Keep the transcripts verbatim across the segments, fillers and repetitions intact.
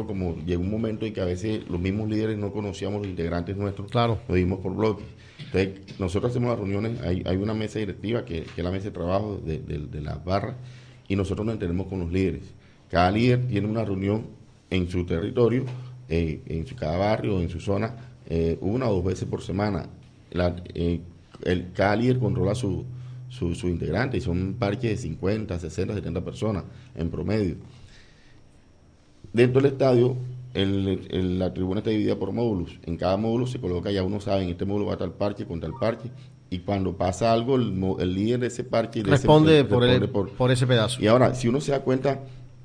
como llegó un momento en que a veces los mismos líderes no conocíamos los integrantes nuestros, claro, lo dimos por bloques. Entonces, nosotros hacemos las reuniones, hay, hay una mesa directiva que, que es la mesa de trabajo de, de, de las barras, y nosotros nos entendemos con los líderes. Cada líder tiene una reunión en su territorio, eh, en su, cada barrio, en su zona, eh, una o dos veces por semana. La, eh, el, cada líder controla su, su, su integrante, y son un parque de cincuenta, sesenta, setenta personas en promedio. Dentro del estadio, el, el, la tribuna está dividida por módulos. En cada módulo se coloca, ya uno sabe, en este módulo va a estar el parque contra el parque, y cuando pasa algo, el, el líder de ese parque de responde, ese, por, responde el, por, por ese pedazo. Y ahora, si uno se da cuenta,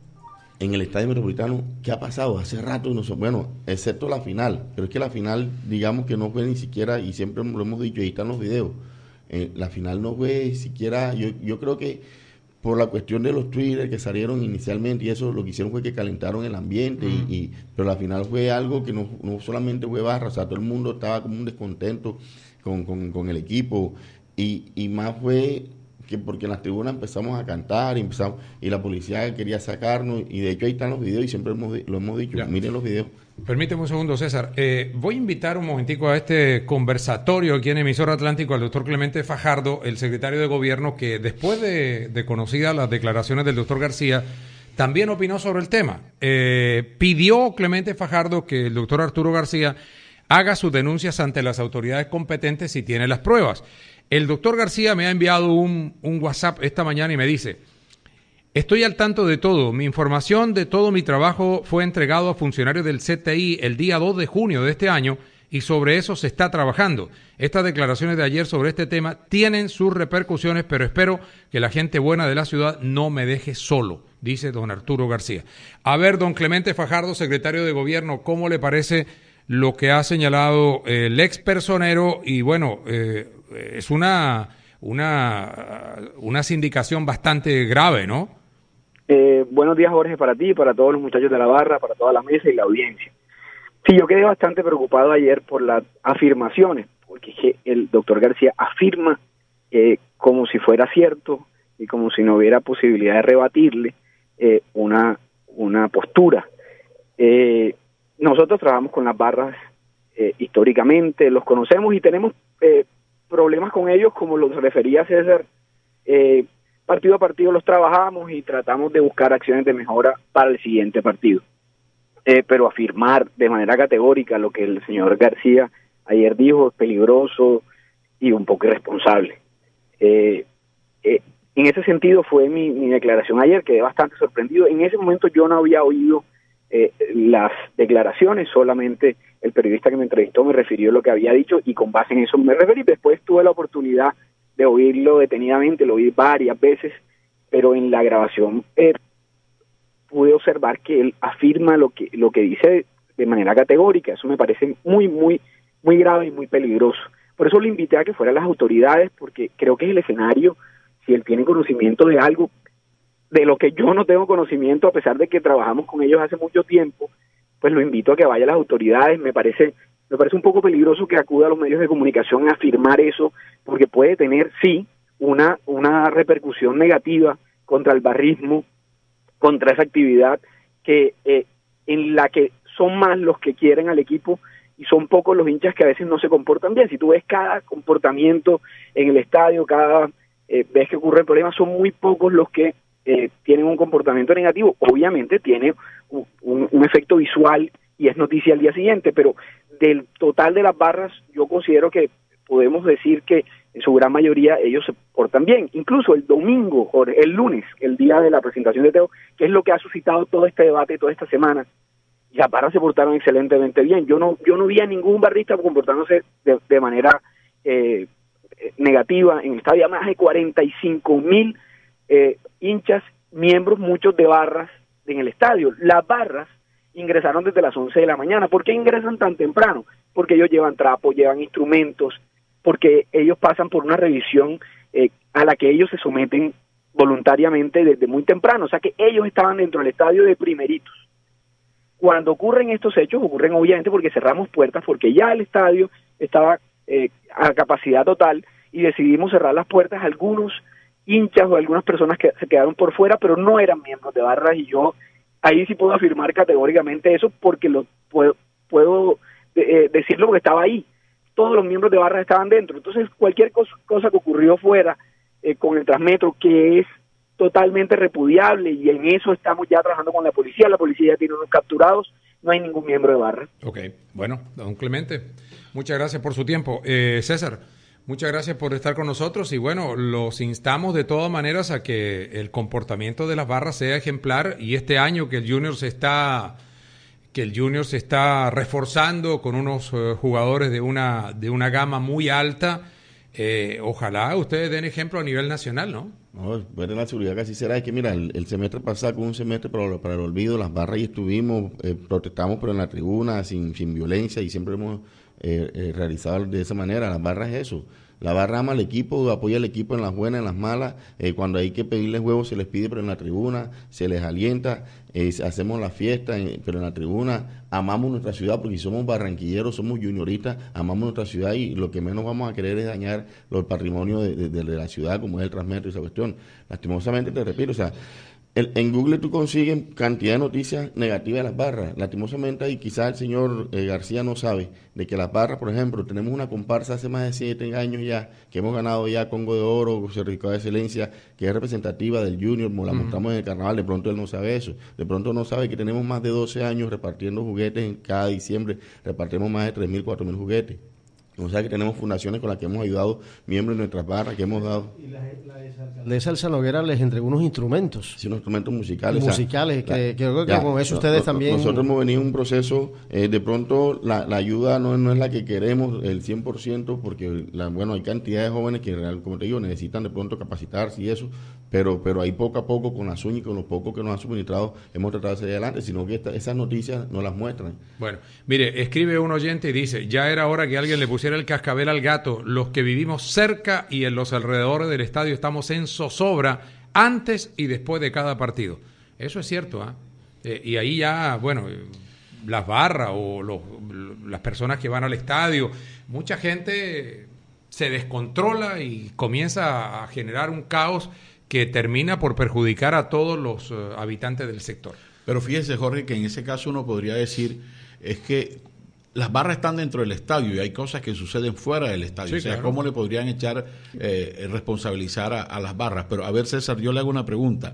en el Estadio Metropolitano, ¿qué ha pasado? Hace rato, no sé, bueno, excepto la final, pero es que la final, digamos que no fue ni siquiera, y siempre lo hemos dicho, ahí están los videos, eh, la final no fue siquiera, yo, yo creo que por la cuestión de los Twitter que salieron inicialmente y eso, lo que hicieron fue que calentaron el ambiente, mm. y, y pero la final fue algo que no, no solamente fue barra, o sea, todo el mundo estaba como un descontento con, con, con el equipo, y, y más fue que porque en las tribunas empezamos a cantar y empezamos, y la policía quería sacarnos, y de hecho ahí están los videos y siempre hemos, lo hemos dicho, ya. Miren los videos. Permíteme un segundo, César. Eh, voy a invitar un momentico a este conversatorio aquí en Emisor Atlántico al doctor Clemente Fajardo, el secretario de Gobierno, que después de, de conocidas las declaraciones del doctor García, también opinó sobre el tema. Eh, pidió Clemente Fajardo que el doctor Arturo García haga sus denuncias ante las autoridades competentes si tiene las pruebas. El doctor García me ha enviado un, un WhatsApp esta mañana y me dice: estoy al tanto de todo. Mi información de todo mi trabajo fue entregado a funcionarios del C T I el día dos de junio de este año y sobre eso se está trabajando. Estas declaraciones de ayer sobre este tema tienen sus repercusiones, pero espero que la gente buena de la ciudad no me deje solo, dice don Arturo García. A ver, don Clemente Fajardo, secretario de Gobierno, ¿cómo le parece lo que ha señalado el ex personero? Y bueno, eh, es una, una, una sindicación bastante grave, ¿no? Eh, buenos días, Jorge, para ti, para todos los muchachos de la barra, para toda la mesa y la audiencia. Sí, yo quedé bastante preocupado ayer por las afirmaciones, porque el doctor García afirma eh, como si fuera cierto y como si no hubiera posibilidad de rebatirle eh, una, una postura. Eh, nosotros trabajamos con las barras eh, históricamente, los conocemos y tenemos eh, problemas con ellos, como los refería César. Eh, partido a partido los trabajamos y tratamos de buscar acciones de mejora para el siguiente partido. Eh, pero afirmar de manera categórica lo que el señor García ayer dijo es peligroso y un poco irresponsable. Eh, eh, en ese sentido fue mi, mi declaración ayer, quedé bastante sorprendido. En ese momento yo no había oído eh, las declaraciones, solamente el periodista que me entrevistó me refirió lo que había dicho y con base en eso me referí. Después tuve la oportunidad de oírlo detenidamente, lo oí varias veces, pero en la grabación eh, pude observar que él afirma lo que lo que dice de manera categórica. Eso me parece muy, muy, muy grave y muy peligroso. Por eso le invité a que fueran las autoridades, porque creo que es el escenario, si él tiene conocimiento de algo, de lo que yo no tengo conocimiento, a pesar de que trabajamos con ellos hace mucho tiempo, pues lo invito a que vaya a las autoridades. Me parece me parece un poco peligroso que acuda a los medios de comunicación a afirmar eso, porque puede tener, sí, una, una repercusión negativa contra el barrismo, contra esa actividad que eh, en la que son más los que quieren al equipo y son pocos los hinchas que a veces no se comportan bien. Si tú ves cada comportamiento en el estadio, cada eh, vez que ocurre el problema, son muy pocos los que eh, tienen un comportamiento negativo. Obviamente tiene un, un, un efecto visual y es noticia al día siguiente, pero del total de las barras yo considero que podemos decir que en su gran mayoría ellos se portan bien. Incluso el domingo o el lunes, el día de la presentación de Teo, que es lo que ha suscitado todo este debate toda esta semana, las barras se portaron excelentemente bien. Yo no yo no vi a ningún barrista comportándose de, de manera eh, negativa. En el estadio había más de cuarenta y cinco mil eh, hinchas, miembros, muchos de barras en el estadio. Las barras ingresaron desde las once de la mañana. ¿Por qué ingresan tan temprano? Porque ellos llevan trapos, llevan instrumentos, porque ellos pasan por una revisión eh, a la que ellos se someten voluntariamente desde muy temprano. O sea que ellos estaban dentro del estadio de primeritos. Cuando ocurren estos hechos, ocurren obviamente porque cerramos puertas, porque ya el estadio estaba eh, a capacidad total y decidimos cerrar las puertas a algunos hinchas o algunas personas que se quedaron por fuera, pero no eran miembros de barras, y yo ahí sí puedo afirmar categóricamente eso porque lo puedo, puedo eh, decirlo porque estaba ahí. Todos los miembros de barra estaban dentro. Entonces, cualquier cosa, cosa que ocurrió fuera eh, con el Transmetro, que es totalmente repudiable, y en eso estamos ya trabajando con la policía. La policía ya tiene unos capturados, no hay ningún miembro de barra. Ok, bueno, don Clemente, muchas gracias por su tiempo. Eh, César, muchas gracias por estar con nosotros y bueno, los instamos de todas maneras a que el comportamiento de las barras sea ejemplar y este año que el Junior se está... que el Junior se está reforzando con unos uh, jugadores de una de una gama muy alta, eh, ojalá ustedes den ejemplo a nivel nacional, ¿no? No, bueno, la seguridad que así será. Es que mira, el, el semestre pasado con un semestre para, para el olvido, las barras y estuvimos, eh, protestamos pero en la tribuna, sin, sin violencia y siempre hemos eh, eh, realizado de esa manera. Las barras es eso. La barra ama al equipo, apoya al equipo en las buenas, en las malas. Eh, cuando hay que pedirles huevos se les pide, pero en la tribuna se les alienta. Eh, hacemos la fiesta, eh, pero en la tribuna amamos nuestra ciudad porque somos barranquilleros, somos junioristas, amamos nuestra ciudad y lo que menos vamos a querer es dañar el patrimonio de, de, de la ciudad como es el Transmetro y esa cuestión. Lastimosamente, te repito, o sea, el, en Google tú consigues cantidad de noticias negativas de las barras. Lastimosamente, y quizás el señor eh, García no sabe de que las barras, por ejemplo, tenemos una comparsa hace más de siete años ya, que hemos ganado ya Congo de Oro, Certificado de Excelencia, que es representativa del Junior, la mostramos en el carnaval. De pronto él no sabe eso, de pronto no sabe que tenemos más de doce años repartiendo juguetes en cada diciembre, repartimos más de tres mil, cuatro mil juguetes. O sea que tenemos fundaciones con las que hemos ayudado miembros de nuestras barras, que hemos dado. Y la, la exalcaldesa Elsa Noguera les entregó unos instrumentos. Sí, unos instrumentos musicales. Musicales, o sea, que, la, que creo que ya, con eso no, ustedes no, también... Nosotros hemos venido un proceso, eh, de pronto la, la ayuda no, no es la que queremos, el cien por ciento, porque la, bueno, hay cantidad de jóvenes que, como te digo, necesitan de pronto capacitarse y eso, pero pero ahí poco a poco, con las uñas y con los pocos que nos han suministrado, hemos tratado de salir adelante, sino que esta, esas noticias no las muestran. Bueno, mire, escribe un oyente y dice, ya era hora que alguien le pusiera el cascabel al gato. Los que vivimos cerca y en los alrededores del estadio estamos en zozobra antes y después de cada partido. Eso es cierto, ¿eh? Eh, y ahí ya, bueno, las barras o los, las personas que van al estadio, mucha gente se descontrola y comienza a generar un caos que termina por perjudicar a todos los uh, habitantes del sector. Pero fíjese, Jorge, que en ese caso uno podría decir es que las barras están dentro del estadio y hay cosas que suceden fuera del estadio. Sí, o sea, claro. ¿Cómo le podrían echar, eh, responsabilizar a, a las barras? Pero a ver, César, yo le hago una pregunta.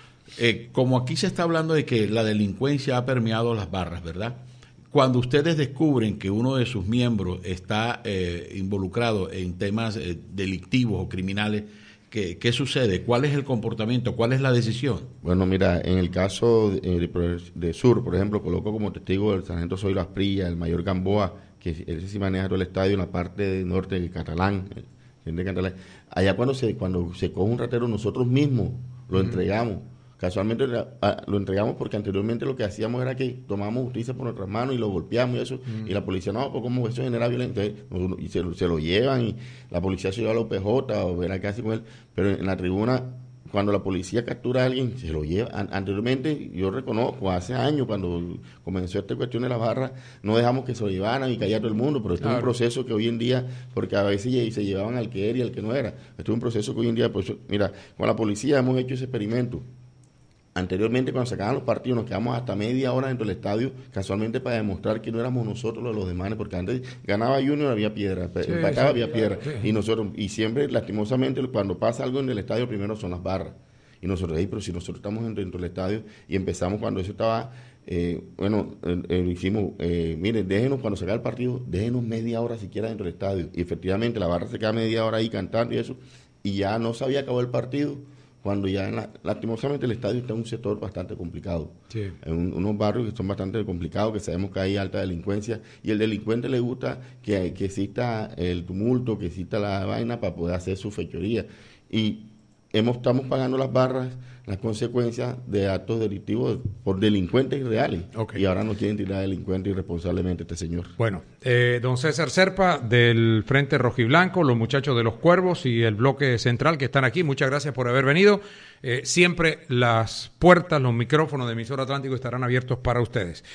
Eh, como aquí se está hablando de que la delincuencia ha permeado las barras, ¿verdad? Cuando ustedes descubren que uno de sus miembros está eh, involucrado en temas eh, delictivos o criminales, ¿Qué, ¿Qué sucede? ¿Cuál es el comportamiento? ¿Cuál es la decisión? Bueno, mira, en el caso de, de, de Sur, por ejemplo, coloco como testigo el sargento Zoilo Asprilla, el mayor Gamboa, que ese sí maneja todo el estadio en la parte de norte de Catalán, de Catalán. Allá cuando se cuando se coge un ratero, nosotros mismos lo mm. entregamos. Casualmente lo entregamos porque anteriormente lo que hacíamos era que tomábamos justicia por nuestras manos y lo golpeamos y eso, mm. y la policía, no, pues como eso genera violencia, y se, se lo llevan y la policía se lleva a la U P J o verá qué hace con él, pero en la tribuna, cuando la policía captura a alguien, se lo lleva. An- anteriormente, yo reconozco, hace años, cuando comenzó esta cuestión de las barras, no dejamos que se lo llevaran y callar todo el mundo, pero esto claro. es un proceso que hoy en día, porque a veces se llevaban al que era y al que no era, esto es un proceso que hoy en día, pues mira, con la policía hemos hecho ese experimento. Anteriormente, cuando sacaban los partidos, nos quedamos hasta media hora dentro del estadio, casualmente para demostrar que no éramos nosotros los, los demás, porque antes ganaba Junior, había piedra, sí, empataba, sí, había piedra, sí. y nosotros, y siempre, lastimosamente, cuando pasa algo en el estadio, primero son las barras, y nosotros, hey, pero si nosotros estamos dentro, dentro del estadio, y empezamos cuando eso estaba, eh, bueno, eh, eh, hicimos, eh, miren, déjenos, cuando se acaba el partido, déjenos media hora siquiera dentro del estadio, y efectivamente, la barra se queda media hora ahí cantando y eso, y ya no se había acabado el partido, cuando ya, en la, lastimosamente, el estadio está en un sector bastante complicado. Sí. En un, unos barrios que son bastante complicados, que sabemos que hay alta delincuencia, y el delincuente le gusta que, que exista el tumulto, que exista la vaina para poder hacer su fechoría. Y hemos, estamos pagando las barras, las consecuencias de actos delictivos por delincuentes reales. Okay. Y ahora nos quieren tirar delincuentes irresponsablemente este señor. Bueno, eh, don César Serpa del Frente Rojiblanco, los muchachos de los Cuervos y el bloque central que están aquí, muchas gracias por haber venido. Eh, siempre las puertas, los micrófonos de Emisora Atlántico estarán abiertos para ustedes.